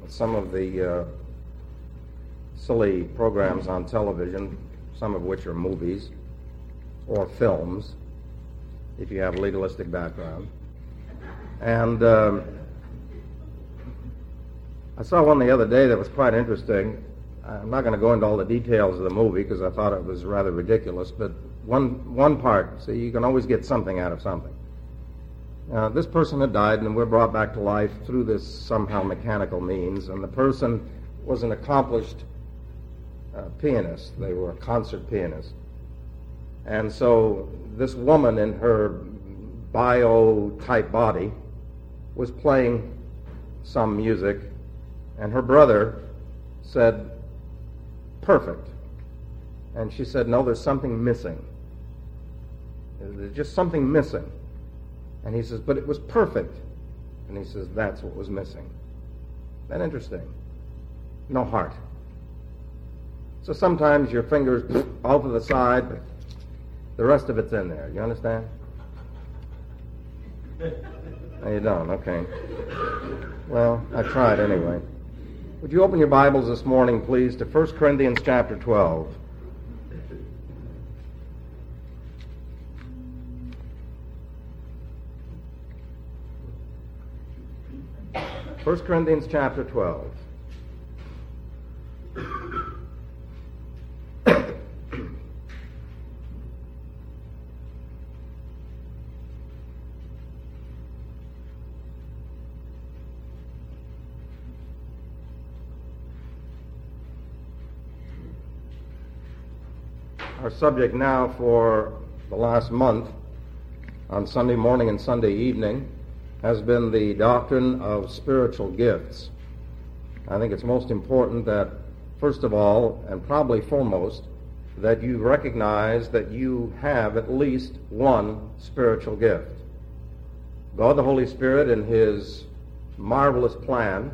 some of the silly programs on television, some of which are movies or films, if you have a legalistic background. And I saw one the other day that was quite interesting. I'm not going to go into all the details of the movie because I thought it was rather ridiculous, but one part, see, you can always get something out of something. This person had died and we're brought back to life through this somehow mechanical means, and the person was an accomplished pianist. They were a concert pianist. And so this woman in her bio-type body was playing some music, and her brother said, "Perfect." And she said, "No, there's something missing. There's just something missing." And he says, "But it was perfect." And he says, "That's what was missing." Isn't that interesting? No heart. So sometimes your fingers off to the side, but the rest of it's in there. You understand? No, you don't. Okay. Well, I tried anyway. Would you open your Bibles this morning, please, to 1 Corinthians chapter 12. 1 Corinthians chapter 12. Our subject now for the last month on Sunday morning and Sunday evening has been the doctrine of spiritual gifts. I think it's most important that, first of all, and probably foremost, that you recognize that you have at least one spiritual gift. God the Holy Spirit, in His marvelous plan,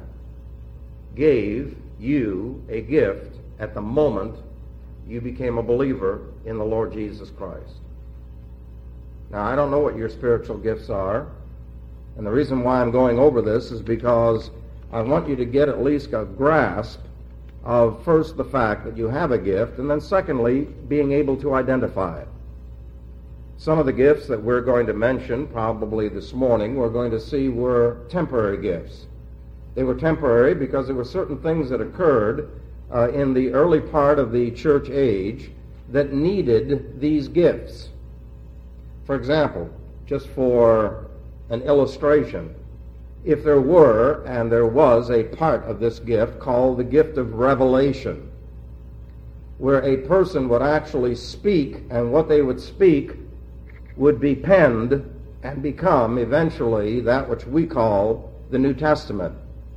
gave you a gift at the moment you became a believer in the Lord Jesus Christ. Now, I don't know what your spiritual gifts are, and the reason why I'm going over this is because I want you to get at least a grasp of, first, the fact that you have a gift, and then secondly, being able to identify it. Some of the gifts that we're going to mention probably this morning, we're going to see were temporary gifts. They were temporary because there were certain things that occurred in the early part of the church age that needed these gifts. For example, just for an illustration, if there were, and there was, a part of this gift called the gift of revelation, where a person would actually speak, and what they would speak would be penned and become eventually that which we call the New Testament.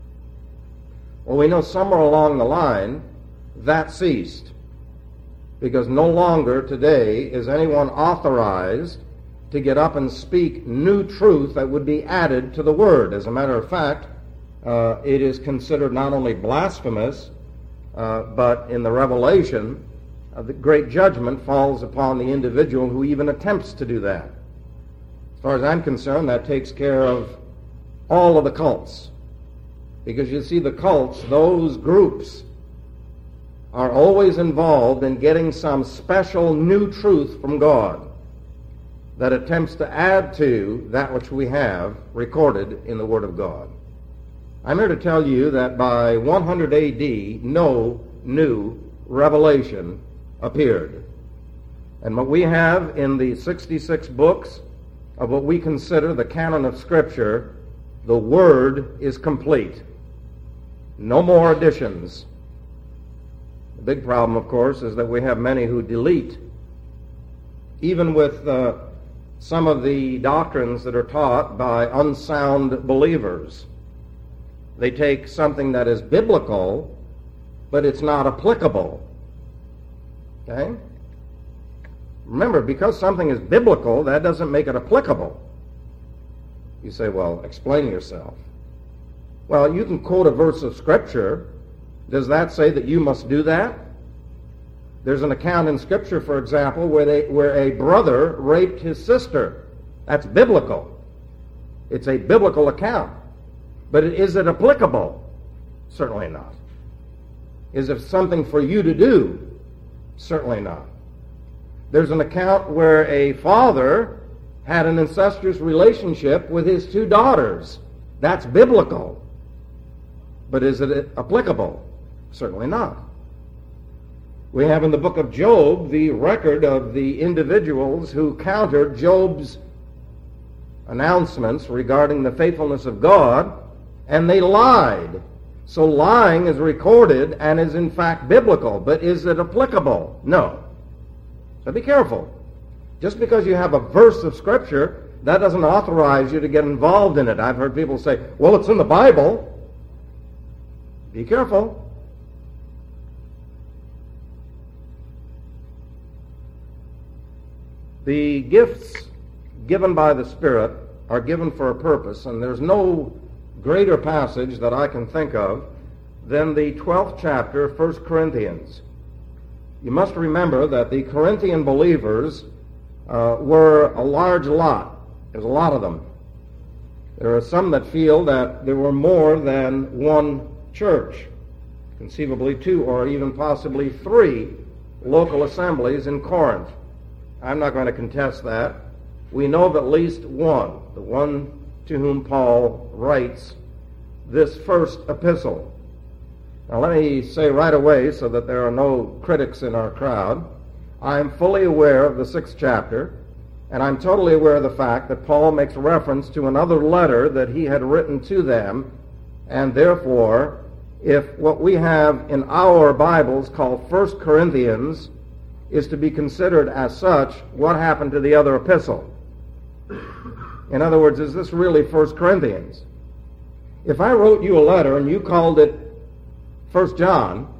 Well, we know somewhere along the line that ceased, because no longer today is anyone authorized to get up and speak new truth that would be added to the Word. As a matter of fact, it is considered not only blasphemous, but in the Revelation, the great judgment falls upon the individual who even attempts to do that. As far as I'm concerned, that takes care of all of the cults. Because you see, the cults, those groups, are always involved in getting some special new truth from God that attempts to add to that which we have recorded in the Word of God. I'm here to tell you that by 100 A.D., no new revelation appeared. And what we have in the 66 books of what we consider the canon of Scripture, the Word is complete. No more additions. The big problem, of course, is that we have many who delete. Even with some of the doctrines that are taught by unsound believers, they take something that is biblical, but it's not applicable. Okay? Remember, because something is biblical, that doesn't make it applicable. You say, well, explain yourself. Well, you can quote a verse of Scripture. Does that say that you must do that? There's an account in Scripture, for example, where a brother raped his sister. That's biblical. It's a biblical account. But is it applicable? Certainly not. Is it something for you to do? Certainly not. There's an account where a father had an incestuous relationship with his two daughters. That's biblical. But is it applicable? Certainly not. We have in the book of Job the record of the individuals who countered Job's announcements regarding the faithfulness of God, and they lied. So lying is recorded and is in fact biblical, but is it applicable? No. So be careful. Just because you have a verse of Scripture, that doesn't authorize you to get involved in it. I've heard people say, well, it's in the Bible. Be careful. The gifts given by the Spirit are given for a purpose, and there's no greater passage that I can think of than the 12th chapter of 1 Corinthians. You must remember that the Corinthian believers were a large lot. There's a lot of them. There are some that feel that there were more than one church, conceivably two or even possibly three local assemblies in Corinth. I'm not going to contest that. We know of at least one, the one to whom Paul writes this first epistle. Now let me say right away, so that there are no critics in our crowd, I am fully aware of the 6th chapter, and I'm totally aware of the fact that Paul makes reference to another letter that he had written to them, and therefore, if what we have in our Bibles called 1 Corinthians is to be considered as such, what happened to the other epistle? In other words, is this really 1 Corinthians? If I wrote you a letter and you called it 1 John,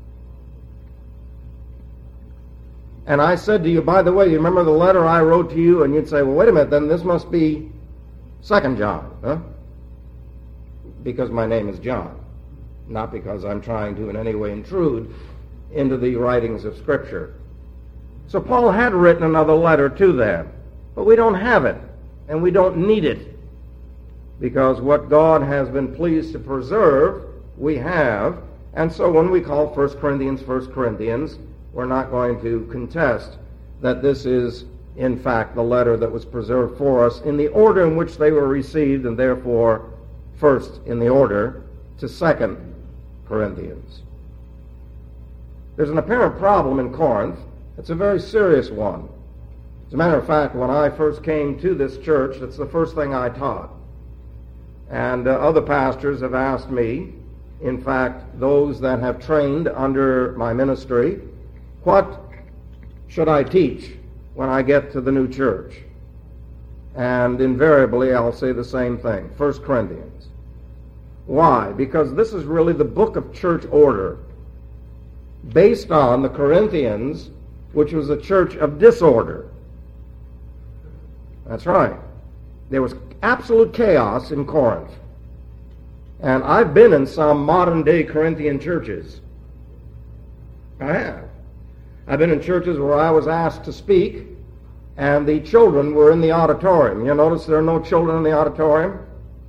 and I said to you, by the way, you remember the letter I wrote to you? And you'd say, well, wait a minute, then this must be 2 John, huh? Because my name is John, not because I'm trying to in any way intrude into the writings of Scripture. So Paul had written another letter to them, but we don't have it, and we don't need it, because what God has been pleased to preserve, we have. And so when we call 1 Corinthians 1 Corinthians, we're not going to contest that this is, in fact, the letter that was preserved for us in the order in which they were received, and therefore first in the order to 2 Corinthians. There's an apparent problem in Corinth. It's a very serious one. As a matter of fact, when I first came to this church, that's the first thing I taught. And other pastors have asked me, in fact, those that have trained under my ministry, what should I teach when I get to the new church? And invariably I'll say the same thing, 1 Corinthians. Why? Because this is really the book of church order, based on the Corinthians, which was a church of disorder. That's right. There was absolute chaos in Corinth. And I've been in some modern-day Corinthian churches. I have. I've been in churches where I was asked to speak, and the children were in the auditorium. You notice there are no children in the auditorium?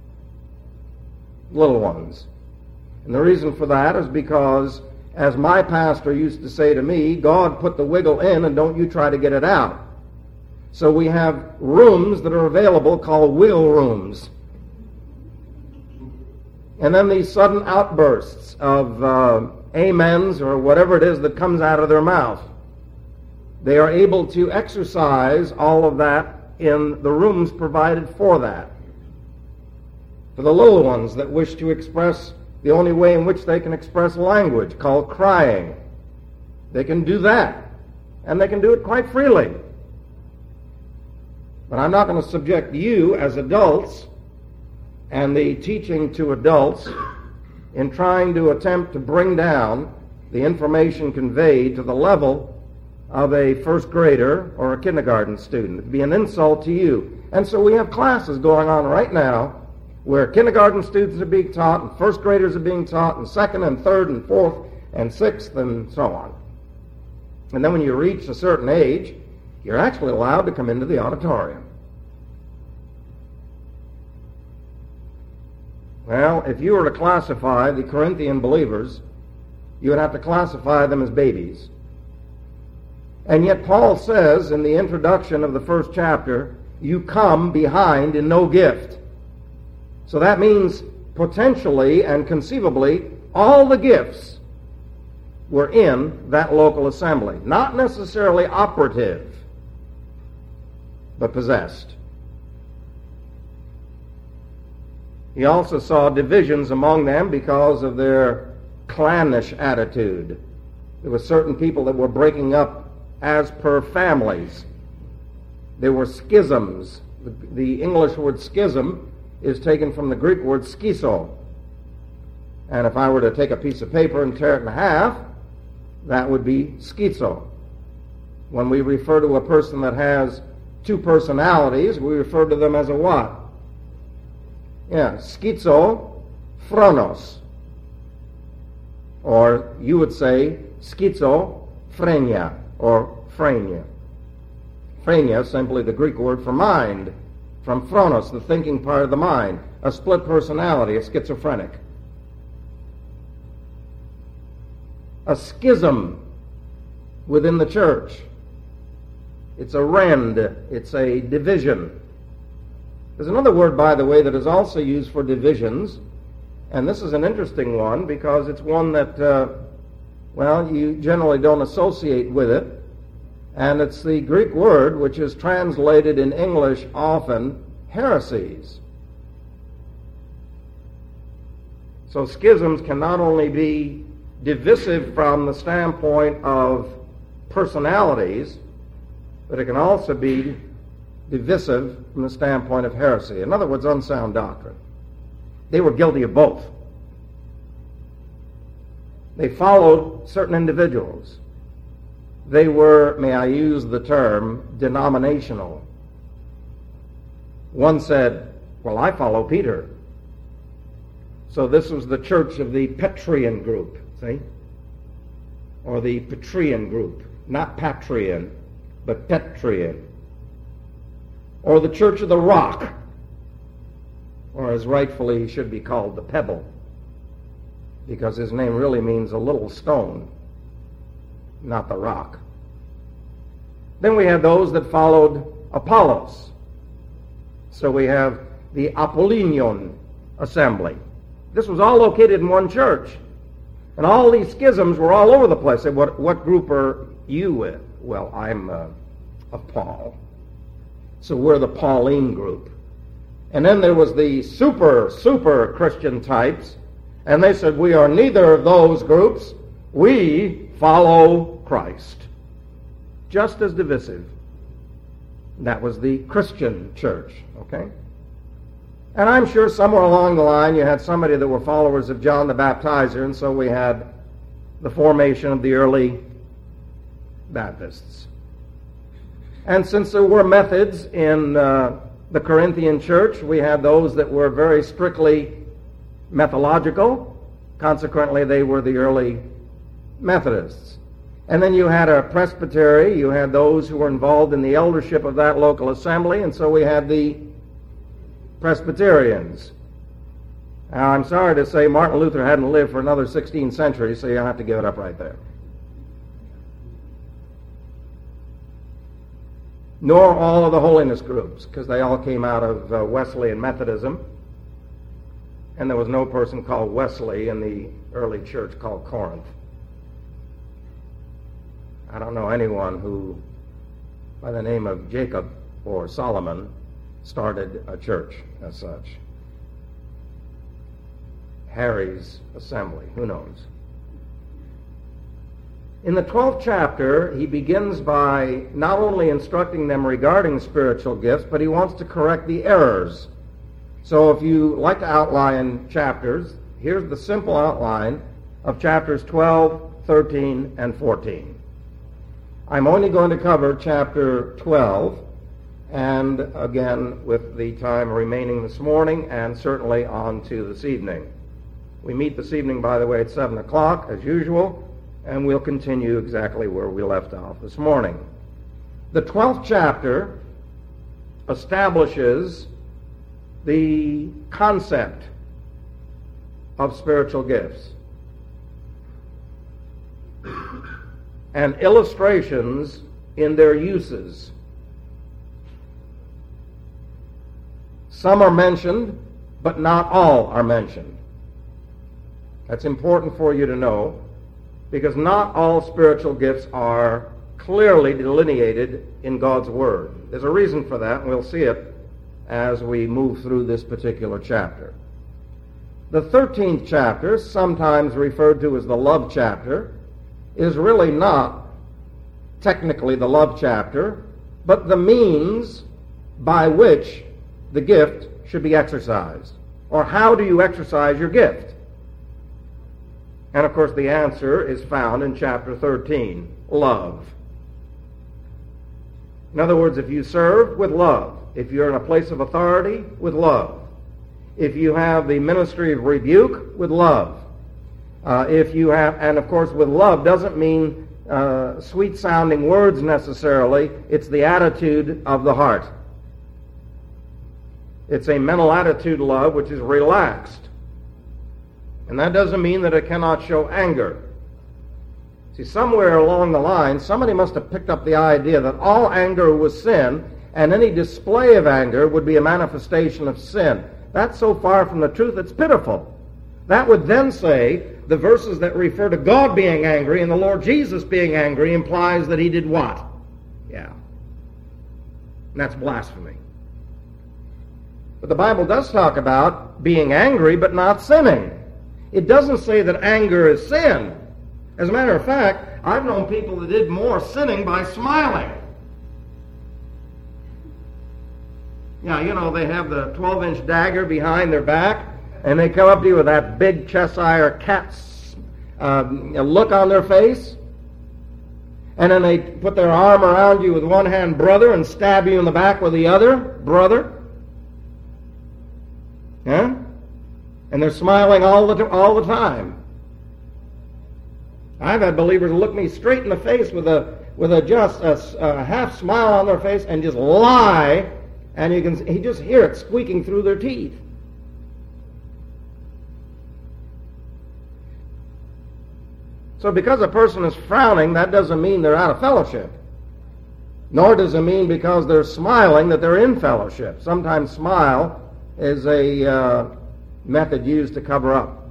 Little ones. And the reason for that is because, as my pastor used to say to me, God put the wiggle in and don't you try to get it out. So we have rooms that are available called wiggle rooms. And then these sudden outbursts of amens or whatever it is that comes out of their mouth. They are able to exercise all of that in the rooms provided for that. For the little ones that wish to express the only way in which they can express language, called crying, they can do that. And they can do it quite freely. But I'm not going to subject you as adults and the teaching to adults in trying to attempt to bring down the information conveyed to the level of a first grader or a kindergarten student. It would be an insult to you. And so we have classes going on right now where kindergarten students are being taught and first graders are being taught and second and third and fourth and sixth and so on. And then when you reach a certain age, you're actually allowed to come into the auditorium. Well, if you were to classify the Corinthian believers, you would have to classify them as babies. And yet Paul says in the introduction of the first chapter, you come behind in no gift. So that means potentially and conceivably all the gifts were in that local assembly. Not necessarily operative, but possessed. He also saw divisions among them because of their clannish attitude. There were certain people that were breaking up as per families. There were schisms. The English word schism is taken from the Greek word schizo. And if I were to take a piece of paper and tear it in half, that would be schizo. When we refer to a person that has two personalities, we refer to them as a what? Yeah, schizophrenia. Or you would say schizophrenia or phrenia. Phrenia is simply the Greek word for mind, from phronos, the thinking part of the mind, a split personality, a schizophrenic. A schism within the church. It's a rend, it's a division. There's another word, by the way, that is also used for divisions, and this is an interesting one because it's one that, you generally don't associate with it, and it's the Greek word which is translated in English often heresies. So schisms can not only be divisive from the standpoint of personalities, but it can also be divisive from the standpoint of heresy. In other words, unsound doctrine. They were guilty of both. They followed certain individuals. They were, may I use the term, denominational. One said, well, I follow Peter. So this was the church of the Petrian group, see? Or the Petrian group. Not Patrian, but Petrian. Or the church of the rock, or as rightfully should be called, the pebble, because his name really means a little stone, not the rock. Then we have those that followed Apollos. So we have the Apollinian assembly. This was all located in one church. And all these schisms were all over the place. Say, what group are you with? Well, I'm of Paul. So we're the Pauline group. And then there was the super Christian types, and they said, we are neither of those groups. We follow Christ. Just as divisive. That was the Christian church, okay? And I'm sure somewhere along the line you had somebody that were followers of John the Baptizer, and so we had the formation of the early Baptists. And since there were methods in the Corinthian church, we had those that were very strictly methodological. Consequently, they were the early Methodists. And then you had a presbytery, you had those who were involved in the eldership of that local assembly, and so we had the Presbyterians. Now, I'm sorry to say Martin Luther hadn't lived for another 16 centuries, so you'll have to give it up right there. Nor all of the holiness groups, because they all came out of Wesleyan Methodism, and there was no person called Wesley in the early church called Corinth. I don't know anyone who, by the name of Jacob or Solomon, started a church as such. Harry's assembly, who knows? In the 12th chapter, he begins by not only instructing them regarding spiritual gifts, but he wants to correct the errors. So if you like to outline chapters, here's the simple outline of chapters 12, 13, and 14. I'm only going to cover chapter 12, and again, with the time remaining this morning, and certainly on to this evening. We meet this evening, by the way, at 7 o'clock, as usual, and we'll continue exactly where we left off this morning. The 12th chapter establishes the concept of spiritual gifts and illustrations in their uses. Some are mentioned, but not all are mentioned. That's important for you to know, because not all spiritual gifts are clearly delineated in God's Word. There's a reason for that, and we'll see it as we move through this particular chapter. The 13th chapter, sometimes referred to as the love chapter, is really not technically the love chapter, but the means by which the gift should be exercised. Or how do you exercise your gift? And of course the answer is found in chapter 13, love. In other words, if you serve, with love. If you're in a place of authority, with love. If you have the ministry of rebuke, with love. If you have, and of course with love doesn't mean sweet-sounding words necessarily. It's the attitude of the heart. It's a mental attitude love which is relaxed. And that doesn't mean that it cannot show anger. See, somewhere along the line, somebody must have picked up the idea that all anger was sin, and any display of anger would be a manifestation of sin. That's so far from the truth, it's pitiful. That would then say the verses that refer to God being angry and the Lord Jesus being angry implies that he did what? Yeah. And that's blasphemy. But the Bible does talk about being angry but not sinning. It doesn't say that anger is sin. As a matter of fact, I've known people that did more sinning by smiling. Yeah, you know, they have the 12-inch dagger behind their back, and they come up to you with that big Cheshire cat's look on their face, and then they put their arm around you with one hand, brother, and stab you in the back with the other, brother. Yeah? And they're smiling all the time. I've had believers look me straight in the face with just a half smile on their face and just lie, and you just hear it squeaking through their teeth. So because a person is frowning, that doesn't mean they're out of fellowship. Nor does it mean because they're smiling that they're in fellowship. Sometimes smile is a method used to cover up.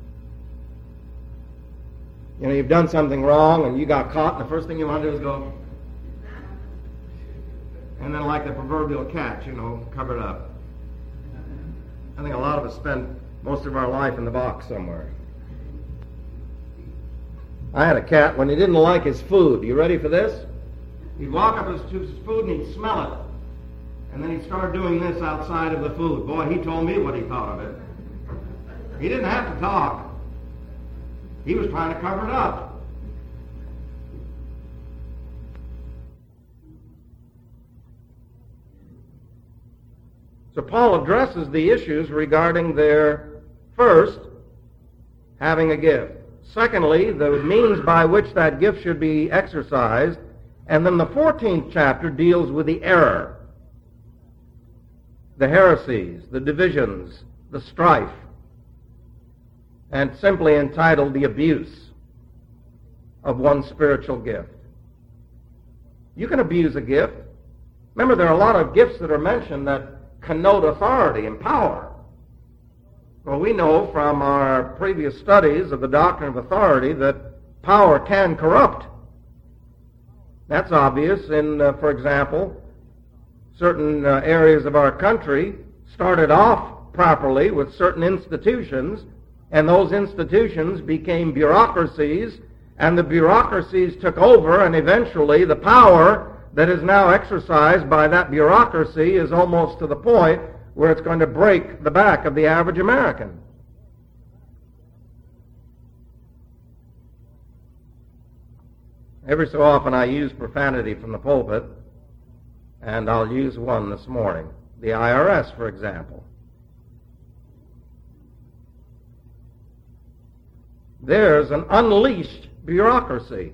You know, you've done something wrong and you got caught, and the first thing you want to do is go, and then like the proverbial cat, you know, cover it up. I think a lot of us spend most of our life in the box somewhere. I had a cat, when he didn't like his food, you ready for this? He'd walk up to his food and he'd smell it. And then he'd start doing this outside of the food. Boy, he told me what he thought of it. He didn't have to talk. He was trying to cover it up. So Paul addresses the issues regarding their, first, having a gift. Secondly, the means by which that gift should be exercised. And then the 14th chapter deals with the error, the heresies, the divisions, the strife, and simply entitled The Abuse of One's Spiritual Gift. You can abuse a gift. Remember, there are a lot of gifts that are mentioned that connote authority and power. Well, we know from our previous studies of the doctrine of authority that power can corrupt. That's obvious in, for example, certain areas of our country started off properly with certain institutions, and those institutions became bureaucracies, and the bureaucracies took over, and eventually the power that is now exercised by that bureaucracy is almost to the point where it's going to break the back of the average American. Every so often I use profanity from the pulpit, and I'll use one this morning. The IRS, for example. There's an unleashed bureaucracy.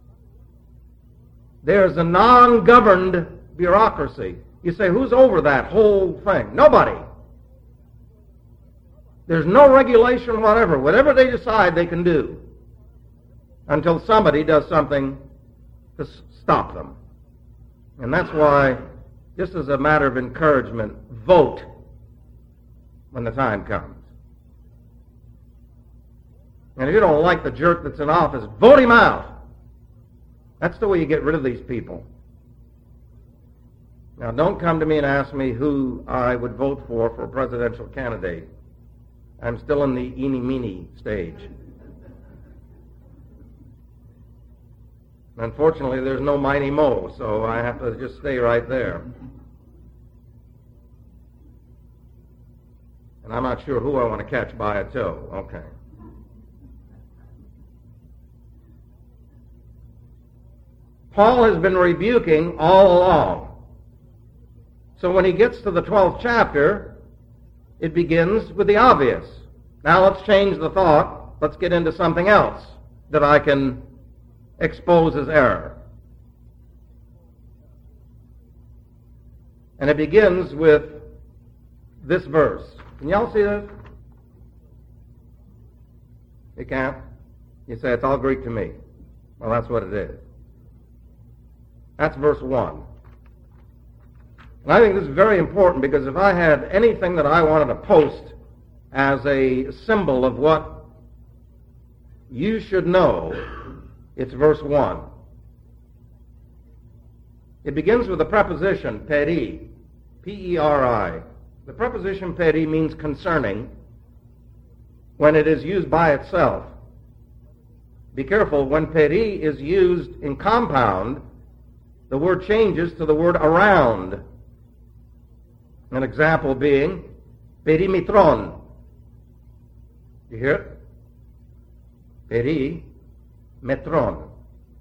There's a non-governed bureaucracy. You say, who's over that whole thing? Nobody. There's no regulation whatever. Whatever they decide, they can do until somebody does something to stop them. And that's why, just as a matter of encouragement, vote when the time comes. And if you don't like the jerk that's in office, vote him out. That's the way you get rid of these people. Now, don't come to me and ask me who I would vote for a presidential candidate. I'm still in the eeny-meeny stage. Unfortunately, there's no mighty mo, so I have to just stay right there. And I'm not sure who I want to catch by a toe. Okay. Paul has been rebuking all along. So when he gets to the 12th chapter, it begins with the obvious. Now let's change the thought. Let's get into something else that I can expose as error. And it begins with this verse. Can y'all see this? You can't? You say it's all Greek to me. Well, that's what it is. That's verse 1. And I think this is very important because if I had anything that I wanted to post as a symbol of what you should know, it's verse 1. It begins with the preposition peri, P-E-R-I. The preposition peri means concerning when it is used by itself. Be careful, when peri is used in compound, the word changes to the word around. An example being perimetron. You hear it? Perimetron.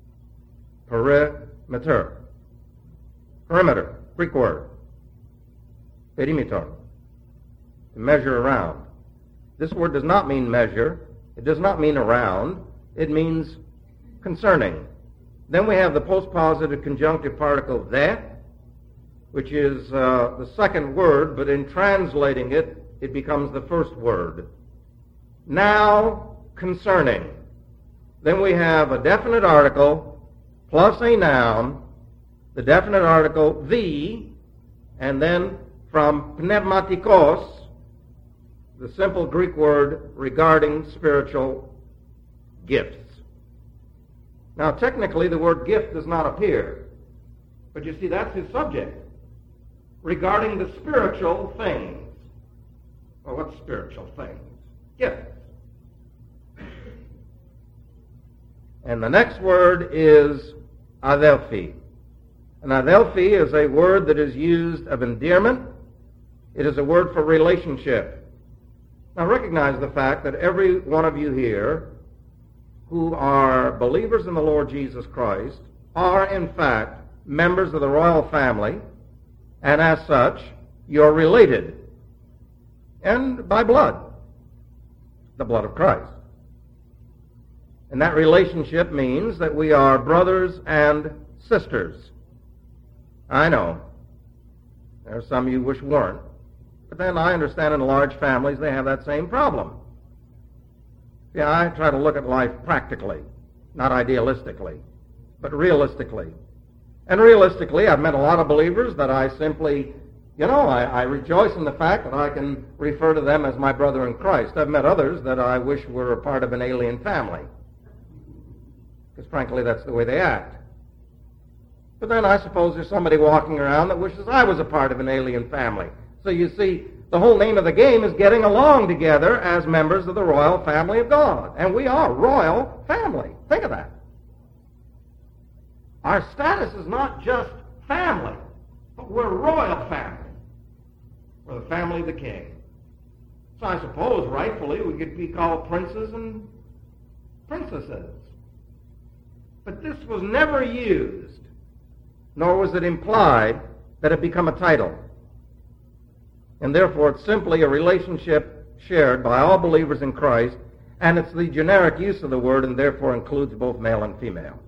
Perimeter. Perimeter. Greek word. Perimeter. To measure around. This word does not mean measure. It does not mean around. It means concerning. Then we have the postpositive conjunctive particle the, which is the second word, but in translating it, it becomes the first word. Now, concerning. Then we have a definite article plus a noun, the definite article the, and then from pneumatikos, the simple Greek word regarding spiritual gifts. Now, technically, the word gift does not appear, but you see, that's his subject. Regarding the spiritual things. Well, what spiritual things? Gifts. And the next word is adelphi. And adelphi is a word that is used of endearment. It is a word for relationship. Now recognize the fact that every one of you here who are believers in the Lord Jesus Christ are in fact members of the royal family, and as such, you're related. And by blood. The blood of Christ. And that relationship means that we are brothers and sisters. I know. There are some you wish weren't. But then I understand in large families they have that same problem. Yeah, I try to look at life practically, not idealistically, but realistically. And realistically, I've met a lot of believers that I simply, I rejoice in the fact that I can refer to them as my brother in Christ. I've met others that I wish were a part of an alien family. Because frankly, that's the way they act. But then I suppose there's somebody walking around that wishes I was a part of an alien family. So you see, the whole name of the game is getting along together as members of the royal family of God. And we are royal family. Think of that. Our status is not just family, but we're royal family. We're the family of the king. So I suppose, rightfully, we could be called princes and princesses. But this was never used, nor was it implied that it become a title. And therefore, it's simply a relationship shared by all believers in Christ, and it's the generic use of the word, and therefore includes both male and female.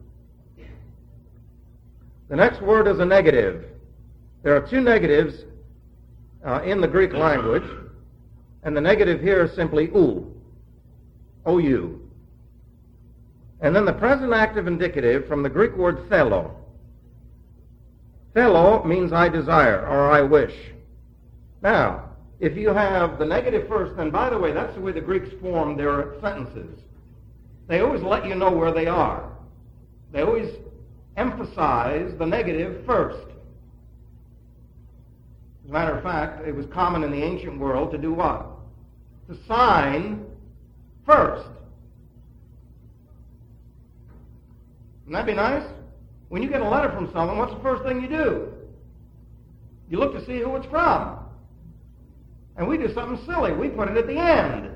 The next word is a negative. There are two negatives in the Greek language. And the negative here is simply ou, O-U. And then the present active indicative from the Greek word thelo. Thelo means I desire or I wish. Now, if you have the negative first, then by the way, that's the way the Greeks form their sentences. They always let you know where they are. They always emphasize the negative first. As a matter of fact, it was common in the ancient world to do what? To sign first. Wouldn't that be nice? When you get a letter from someone, what's the first thing you do? You look to see who it's from. And we do something silly. We put it at the end.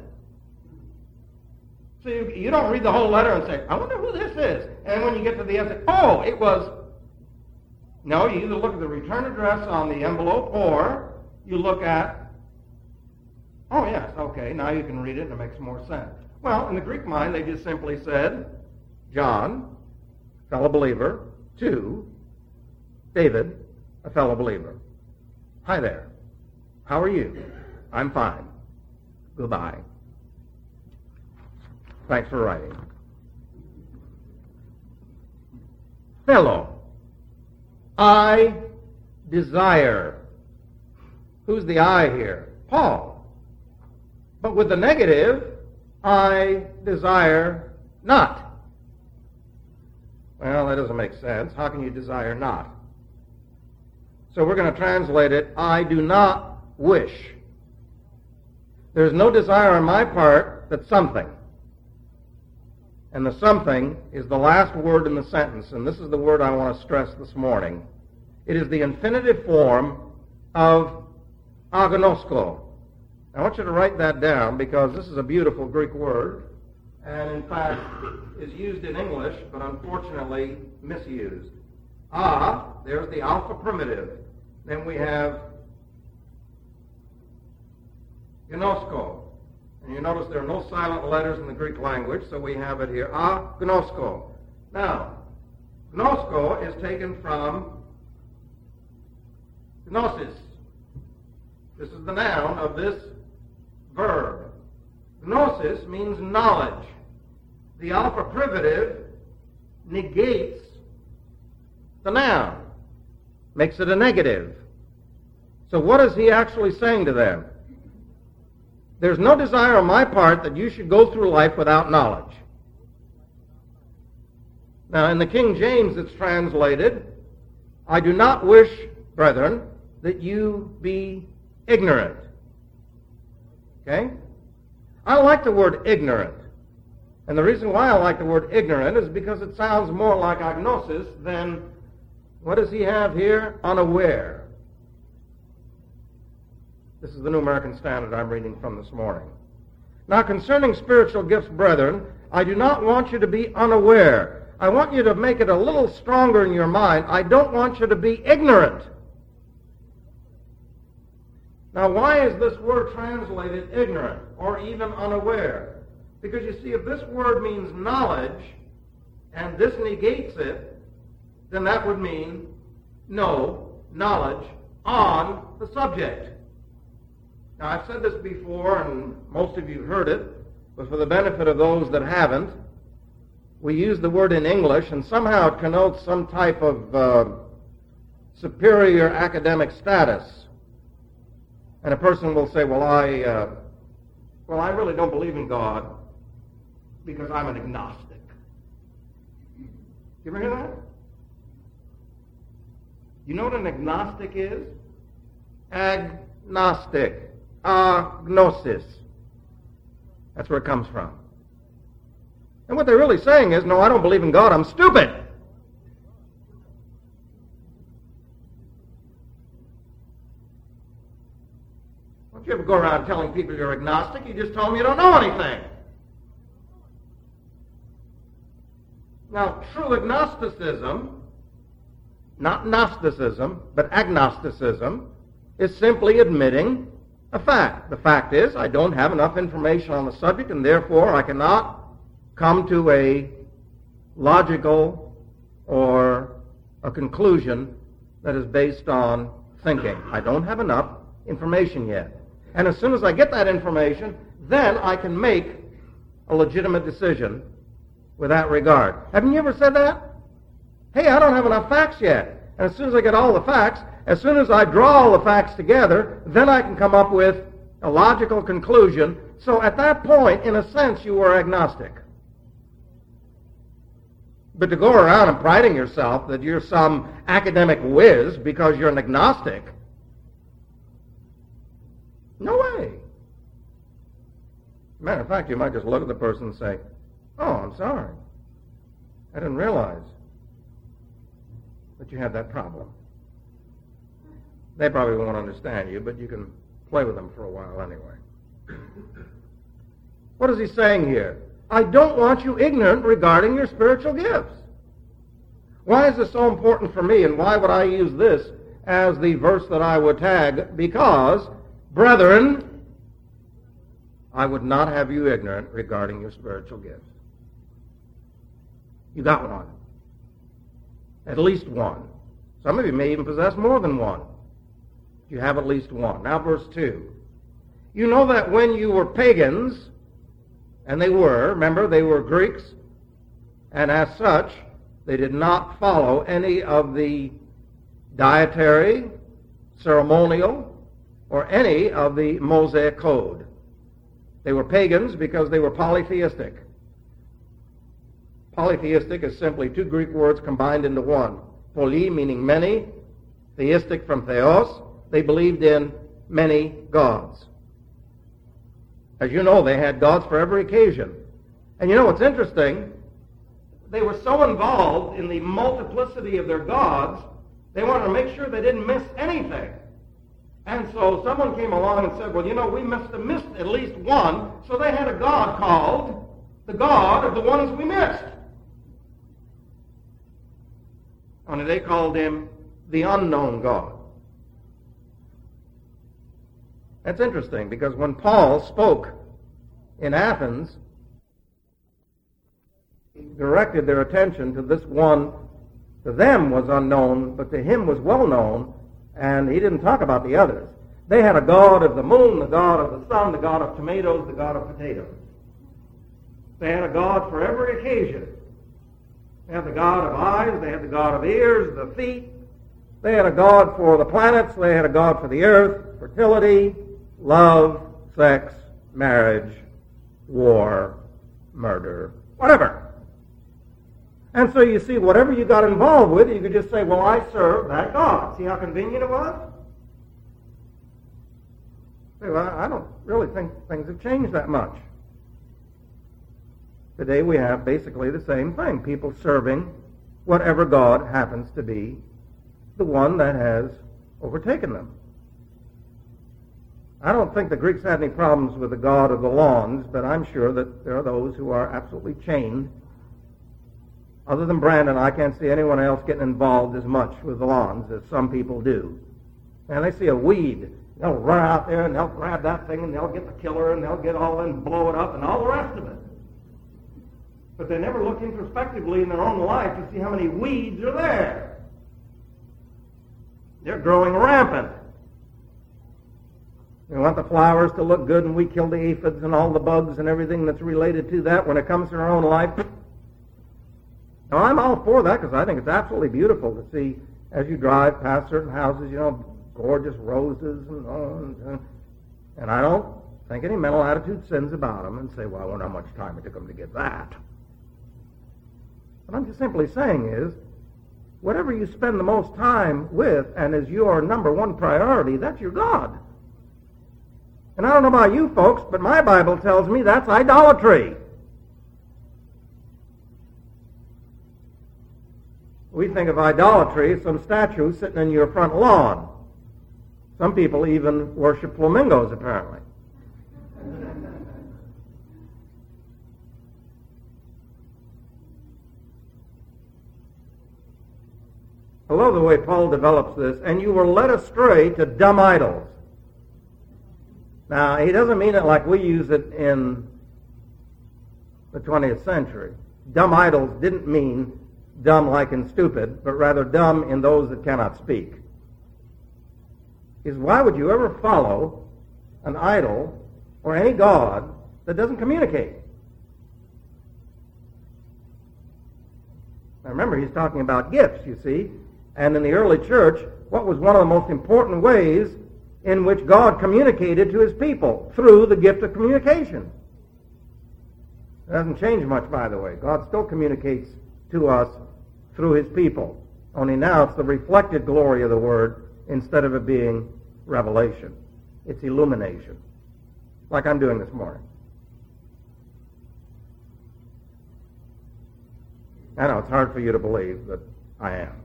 So you don't read the whole letter and say, I wonder who this is. And when you get to the end, say, oh, it was... No, you either look at the return address on the envelope or you look at, oh, yes, okay, now you can read it and it makes more sense. Well, in the Greek mind, they just simply said, John, fellow believer, to David, a fellow believer. Hi there. How are you? I'm fine. Goodbye. Thanks for writing. Fellow. I desire. Who's the I here? Paul. But with the negative, I desire not. Well, that doesn't make sense. How can you desire not? So we're going to translate it, I do not wish. There's no desire on my part but something. And the something is the last word in the sentence, and this is the word I want to stress this morning. It is the infinitive form of agnosko. I want you to write that down because this is a beautiful Greek word, and in fact is used in English, but unfortunately misused. There's the alpha primitive. Then we have gnosko. And you notice there are no silent letters in the Greek language, so we have it here, agnosko. Now, gnosko is taken from gnosis. This is the noun of this verb. Gnosis means knowledge. The alpha privative negates the noun, makes it a negative. So what is he actually saying to them? There's no desire on my part that you should go through life without knowledge. Now, in the King James, it's translated, I do not wish, brethren, that you be ignorant. Okay? I like the word ignorant. And the reason why I like the word ignorant is because it sounds more like agnosis than, what does he have here? Unaware. This is the New American Standard I'm reading from this morning. Now, concerning spiritual gifts, brethren, I do not want you to be unaware. I want you to make it a little stronger in your mind. I don't want you to be ignorant. Now, why is this word translated ignorant or even unaware? Because you see, if this word means knowledge and this negates it, then that would mean no knowledge on the subject. Now, I've said this before, and most of you have heard it, but for the benefit of those that haven't, we use the word in English, and somehow it connotes some type of superior academic status. And a person will say, well, I really don't believe in God because I'm an agnostic. You ever hear that? You know what an agnostic is? Agnostic. Agnosis. That's where it comes from. And what they're really saying is, no, I don't believe in God, I'm stupid. Don't you ever go around telling people you're agnostic, you just tell them you don't know anything. Now, true agnosticism, not Gnosticism, but agnosticism, is simply admitting a fact. The fact is, I don't have enough information on the subject, and therefore I cannot come to a logical or a conclusion that is based on thinking. I don't have enough information yet. And as soon as I get that information, then I can make a legitimate decision with that regard. Haven't you ever said that? Hey, I don't have enough facts yet. And as soon as I get all the facts, as soon as I draw all the facts together, then I can come up with a logical conclusion. So at that point, in a sense, you were agnostic. But to go around and priding yourself that you're some academic whiz because you're an agnostic, no way. Matter of fact, you might just look at the person and say, "Oh, I'm sorry. I didn't realize that you had that problem." They probably won't understand you, but you can play with them for a while anyway. What is he saying here? I don't want you ignorant regarding your spiritual gifts. Why is this so important for me, and why would I use this as the verse that I would tag? Because, brethren, I would not have you ignorant regarding your spiritual gifts. You got one. At least one. Some of you may even possess more than one. You have at least one. Now verse 2. You know that when you were pagans, and they were, remember, they were Greeks, and as such, they did not follow any of the dietary, ceremonial, or any of the Mosaic code. They were pagans because they were polytheistic. Polytheistic is simply two Greek words combined into one. Poly meaning many, theistic from theos. They believed in many gods. As you know, they had gods for every occasion. And you know what's interesting? They were so involved in the multiplicity of their gods, they wanted to make sure they didn't miss anything. And so someone came along and said, well, you know, we must have missed at least one, so they had a god called the God of the ones we missed. Only they called him the unknown God. That's interesting, because when Paul spoke in Athens, he directed their attention to this one. To them was unknown, but to him was well known, and he didn't talk about the others. They had a god of the moon, the god of the sun, the god of tomatoes, the god of potatoes. They had a god for every occasion. They had the god of eyes, they had the god of ears, the feet. They had a god for the planets, they had a god for the earth, fertility, love, sex, marriage, war, murder, whatever. And so you see, whatever you got involved with, you could just say, well, I serve that God. See how convenient it was? Say, well, I don't really think things have changed that much. Today we have basically the same thing. People serving whatever God happens to be the one that has overtaken them. I don't think the Greeks had any problems with the god of the lawns, but I'm sure that there are those who are absolutely chained. Other than Brandon, I can't see anyone else getting involved as much with the lawns as some people do. And they see a weed, they'll run out there and they'll grab that thing and they'll get the killer and they'll get all in and blow it up and all the rest of it. But they never look introspectively in their own life to see how many weeds are there. They're growing rampant. We want the flowers to look good, and we kill the aphids and all the bugs and everything that's related to that. When it comes to our own life, now I'm all for that, because I think it's absolutely beautiful to see, as you drive past certain houses, you know, gorgeous roses and all, and I don't think any mental attitude sins about them and say, well, I wonder how much time it took them to get that. What I'm just simply saying is, whatever you spend the most time with and is your number one priority, that's your God. And I don't know about you folks, but my Bible tells me that's idolatry. We think of idolatry as some statue sitting in your front lawn. Some people even worship flamingos, apparently. I love the way Paul develops this. And you were led astray to dumb idols. Now, he doesn't mean it like we use it in the 20th century. Dumb idols didn't mean dumb like in stupid, but rather dumb in those that cannot speak. Is why would you ever follow an idol or any god that doesn't communicate. Now remember, he's talking about gifts, you see. And in the early church, what was one of the most important ways in which God communicated to his people? Through the gift of communication. It doesn't change much, by the way. God still communicates to us through his people. Only now it's the reflected glory of the Word instead of it being revelation. It's illumination, like I'm doing this morning. I know it's hard for you to believe that I am.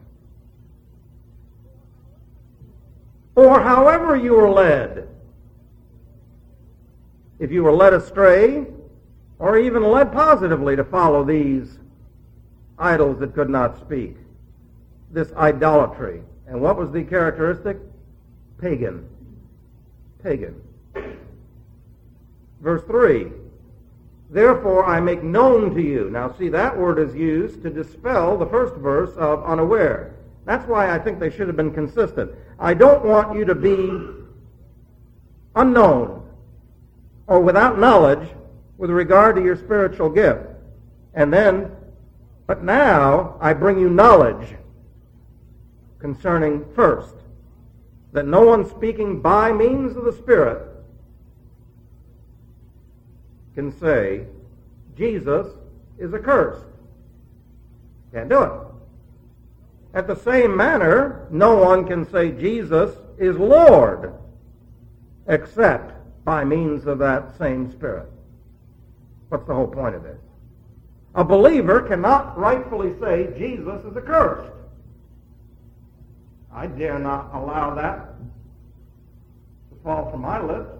Or however you were led. If you were led astray, or even led positively to follow these idols that could not speak. This idolatry. And what was the characteristic? Pagan. Pagan. Verse 3. Therefore I make known to you. Now see, that word is used to dispel the first verse of unaware. That's why I think they should have been consistent. I don't want you to be unknown or without knowledge with regard to your spiritual gift. And then, but now I bring you knowledge concerning first, that no one speaking by means of the Spirit can say, Jesus is accursed. Can't do it. At the same manner, no one can say Jesus is Lord except by means of that same Spirit. What's the whole point of this? A believer cannot rightfully say Jesus is accursed. I dare not allow that to fall from my lips.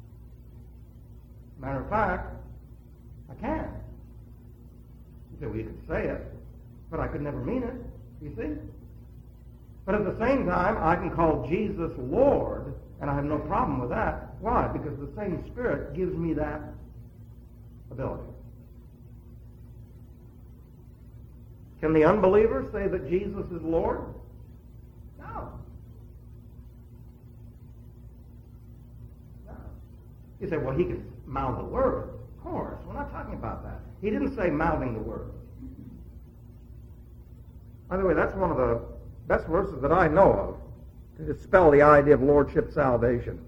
Matter of fact, I can't. You say, well, you could say it, but I could never mean it, you see? But at the same time, I can call Jesus Lord, and I have no problem with that. Why? Because the same Spirit gives me that ability. Can the unbeliever say that Jesus is Lord? No. No. You say, well, he can mouth the word. Of course, we're not talking about that. He didn't say mouthing the word. By the way, that's one of the best verses that I know of to dispel the idea of lordship salvation.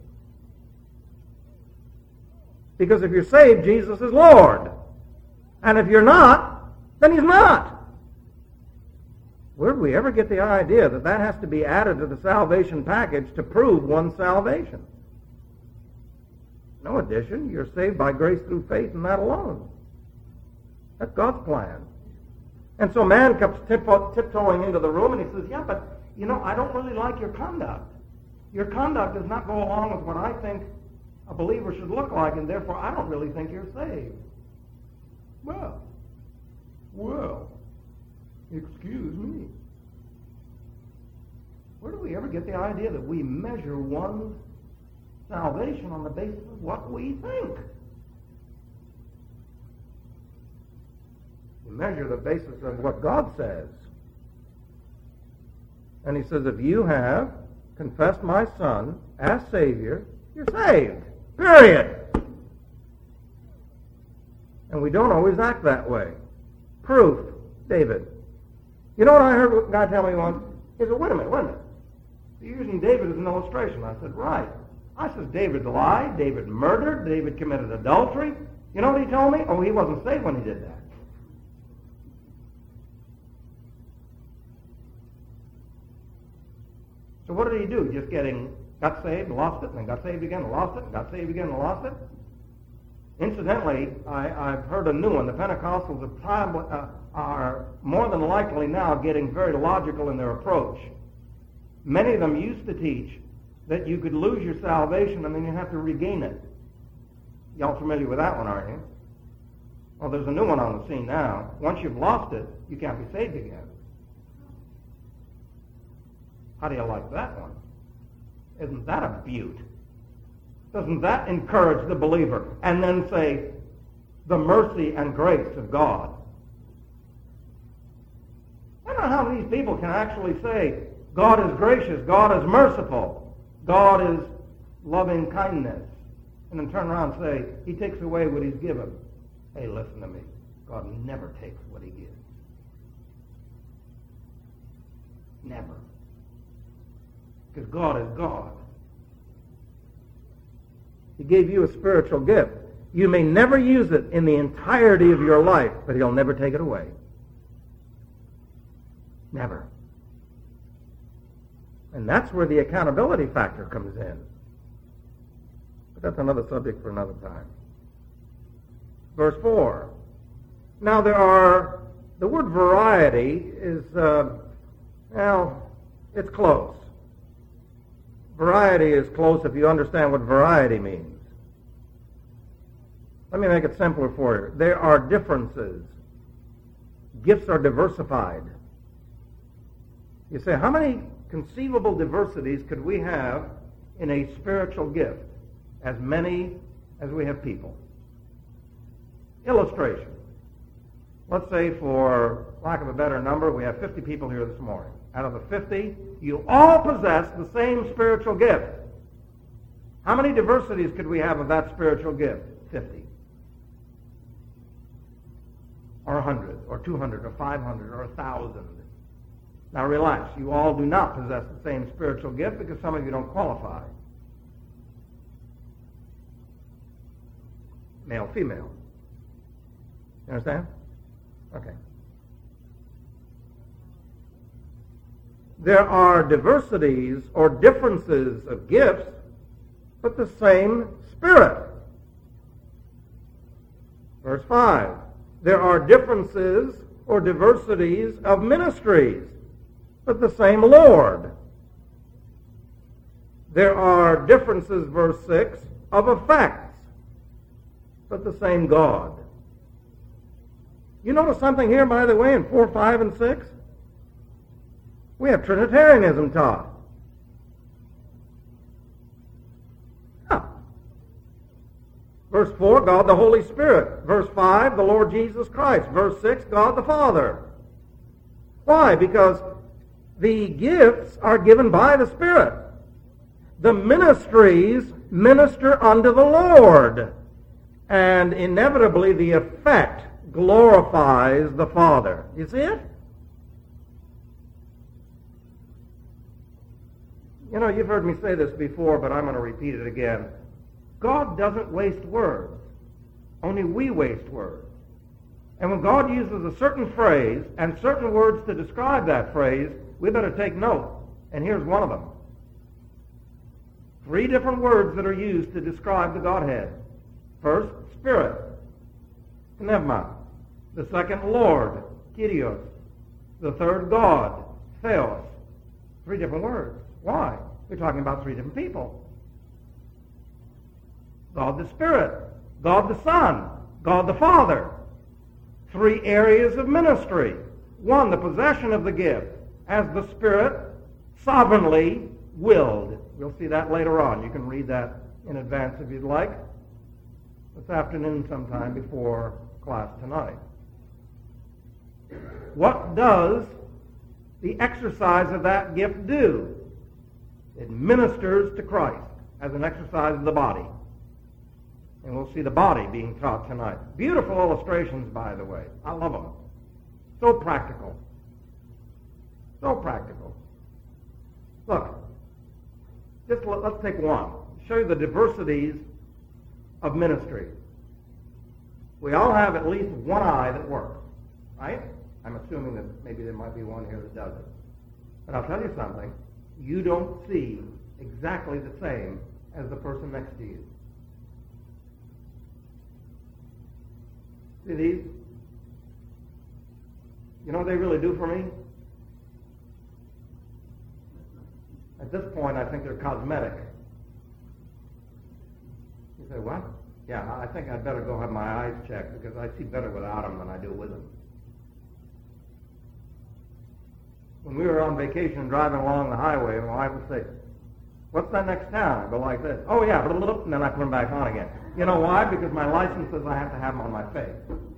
Because if you're saved, Jesus is Lord. And if you're not, then he's not. Where did we ever get the idea that that has to be added to the salvation package to prove one's salvation? No addition. You're saved by grace through faith and that alone. That's God's plan. And so man comes tiptoeing into the room and he says, yeah, but, I don't really like your conduct. Your conduct does not go along with what I think a believer should look like, and therefore I don't really think you're saved. Well, excuse me. Where do we ever get the idea that we measure one's salvation on the basis of what we think? We measure the basis of what God says. And he says, if you have confessed my Son as Savior, you're saved. Period. And we don't always act that way. Proof, David. You know what I heard a guy tell me once? He said, wait a minute. You're using David as an illustration. I said, right. I said, David lied, David murdered, David committed adultery. You know what he told me? Oh, he wasn't saved when he did that. So what did he do? Just got saved, lost it, and then got saved again, lost it, and got saved again, and lost it? Incidentally, I've heard a new one. The Pentecostals are more than likely now getting very logical in their approach. Many of them used to teach that you could lose your salvation and then you have to regain it. Y'all familiar with that one, aren't you? Well, there's a new one on the scene now. Once you've lost it, you can't be saved again. How do you like that one? Isn't that a beaut? Doesn't that encourage the believer? And then say, the mercy and grace of God. I don't know how these people can actually say, God is gracious, God is merciful, God is loving kindness. and then turn around and say, he takes away what he's given. Hey, listen to me. God never takes what he gives. Never. Because God is God. He gave you a spiritual gift. You may never use it in the entirety of your life, but he'll never take it away. Never. And that's where the accountability factor comes in. But that's another subject for another time. Verse 4. Now the word variety is, it's close. Variety is close if you understand what variety means. Let me make it simpler for you. There are differences. Gifts are diversified. You say, how many conceivable diversities could we have in a spiritual gift? As many as we have people. Illustration. Let's say, for lack of a better number, we have 50 people here this morning. Out of the 50, you all possess the same spiritual gift. How many diversities could we have of that spiritual gift? 50. Or 100, or 200, or 500, or 1,000. Now relax, you all do not possess the same spiritual gift because some of you don't qualify. Male, female. You understand? Okay. There are diversities or differences of gifts, but the same Spirit. Verse 5. There are differences or diversities of ministries, but the same Lord. There are differences, verse 6, of effects, but the same God. You notice something here, by the way, in 4, 5, and 6? We have Trinitarianism taught. Verse 4, God the Holy Spirit. Verse 5, the Lord Jesus Christ. Verse 6, God the Father. Why? Because the gifts are given by the Spirit. The ministries minister unto the Lord. And inevitably the effect glorifies the Father. You see it? You know, you've heard me say this before, but I'm going to repeat it again. God doesn't waste words. Only we waste words. And when God uses a certain phrase and certain words to describe that phrase, we better take note. And here's one of them. 3 different words that are used to describe the Godhead. First, Spirit, Pneuma. The second, Lord, Kyrios. The third, God, Theos. 3 different words. Why? We're talking about 3 different people. God the Spirit, God the Son, God the Father. 3 areas of ministry. 1, the possession of the gift, as the Spirit sovereignly willed. We'll see that later on. You can read that in advance if you'd like. This afternoon sometime before class tonight. What does the exercise of that gift do? It ministers to Christ as an exercise of the body. And we'll see the body being taught tonight. Beautiful illustrations, by the way. I love them. So practical. So practical. Look, just let's take one. Show you the diversities of ministry. We all have at least one eye that works, right? I'm assuming that maybe there might be one here that doesn't. But I'll tell you something. You don't see exactly the same as the person next to you. See these? You know what they really do for me? At this point, I think they're cosmetic. You say, what? Yeah, I think I'd better go have my eyes checked because I see better without them than I do with them. When we were on vacation driving along the highway, my wife would say, what's that next town? I go like this. Oh, yeah, and then I put them back on again. You know why? Because my license says I have to have them on my face.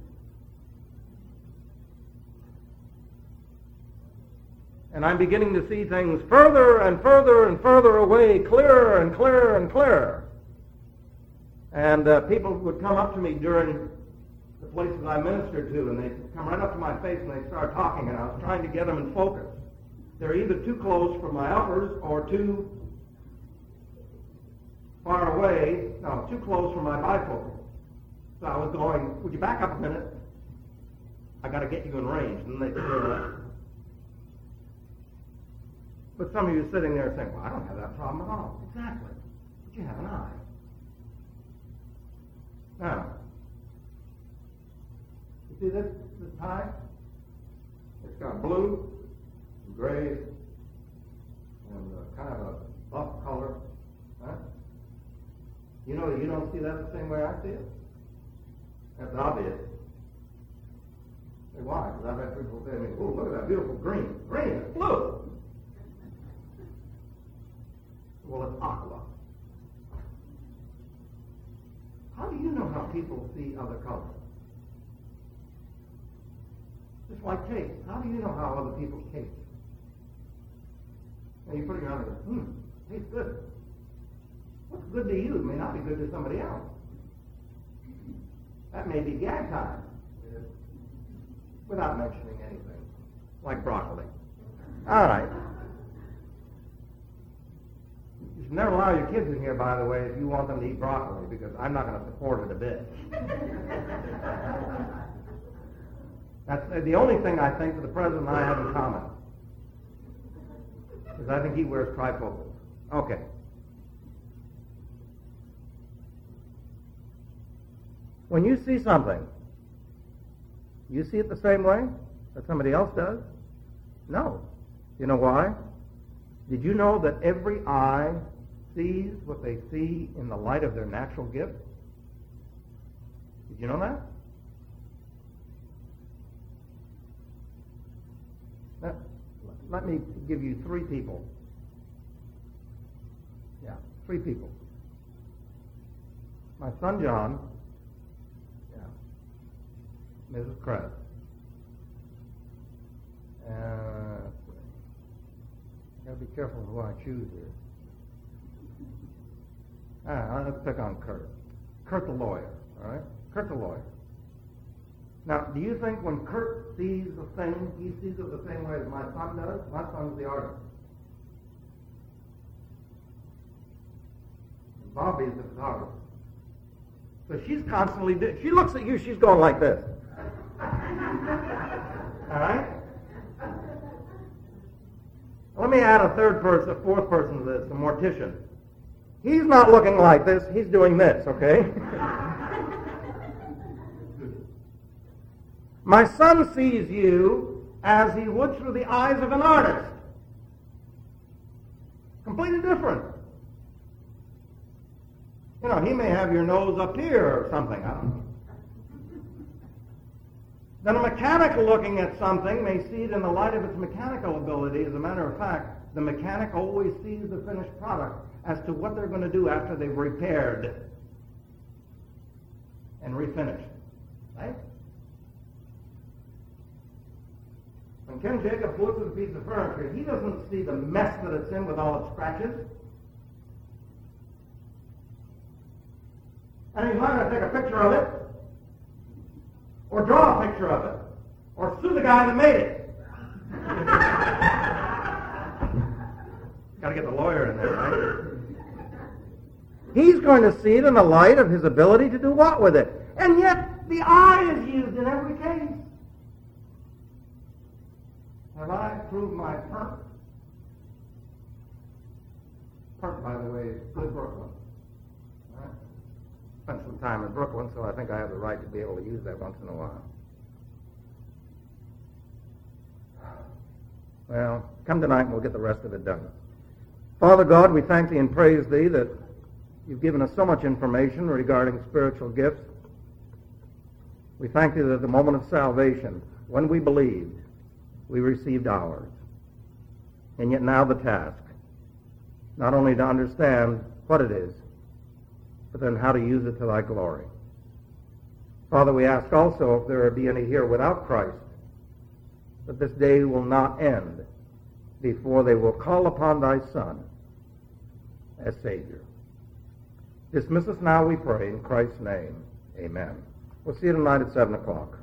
And I'm beginning to see things further and further and further away, clearer and clearer and clearer. And people would come up to me during the places I ministered to, and they'd come right up to my face and they'd start talking, and I was trying to get them in focus. They're either too close for my uppers or too far away, no, too close for my bifocal. So I was going, would you back up a minute? I got to get you in range. And they'd say that. But some of you sitting there saying, well, I don't have that problem at all. Exactly. But you have an eye. Now, you see this tie? It's got blue, and gray, and kind of a buff color. Huh? You know, you don't see that the same way I see it. That's obvious. Say, why? Because I've had people say to me, oh, look at that beautiful green. Green, it's blue. Well, it's aqua. How do you know how people see other colors? Just like taste. How do you know how other people taste? And you put it around and go, tastes good. What's good to you may not be good to somebody else. That may be gag time, without mentioning anything, like broccoli. All right. You should never allow your kids in here, by the way, if you want them to eat broccoli, because I'm not going to support it a bit. That's the only thing I think that the President and I have in common, because I think he wears trifocals. Okay. When you see something, you see it the same way that somebody else does? No. You know why? Did you know that every eye sees what they see in the light of their natural gift? Did you know that? Now, let me give you three people. Yeah, three people. My son John, Mrs. Kress. Got to be careful who I choose here. Let's pick on Kurt. Kurt the lawyer, all right? Kurt the lawyer. Now, do you think when Kurt sees a thing, he sees it the same way as my son does? My son's the artist. And Bobby's the photographer. So she's constantly, she looks at you, she's going like this. All right? Let me add a fourth person to this, the mortician. He's not looking like this, he's doing this, okay? My son sees you as he would through the eyes of an artist. Completely different. You know, he may have your nose up here or something, I don't know. Then a mechanic looking at something may see it in the light of its mechanical ability. As a matter of fact, the mechanic always sees the finished product as to what they're going to do after they've repaired and refinished. Right? When Ken Jacobs looks at a piece of furniture, he doesn't see the mess that it's in with all its scratches. And he's not going to take a picture of it, or draw a picture of it, or sue the guy that made it. Got to get the lawyer in there, right? He's going to see it in the light of his ability to do what with it? And yet, the eye is used in every case. Have I proved my point? Point, by the way, is good Brooklyn. All right? Spent some time in Brooklyn, so I think I have the right to be able to use that once in a while. Well, come tonight and we'll get the rest of it done. Father God, we thank Thee and praise Thee that You've given us so much information regarding spiritual gifts. We thank Thee that at the moment of salvation, when we believed, we received ours. And yet now the task, not only to understand what it is, but then how to use it to Thy glory. Father, we ask also if there be any here without Christ, that this day will not end before they will call upon Thy Son as Savior. Dismiss us now, we pray, in Christ's name. Amen. We'll see you tonight at 7 o'clock.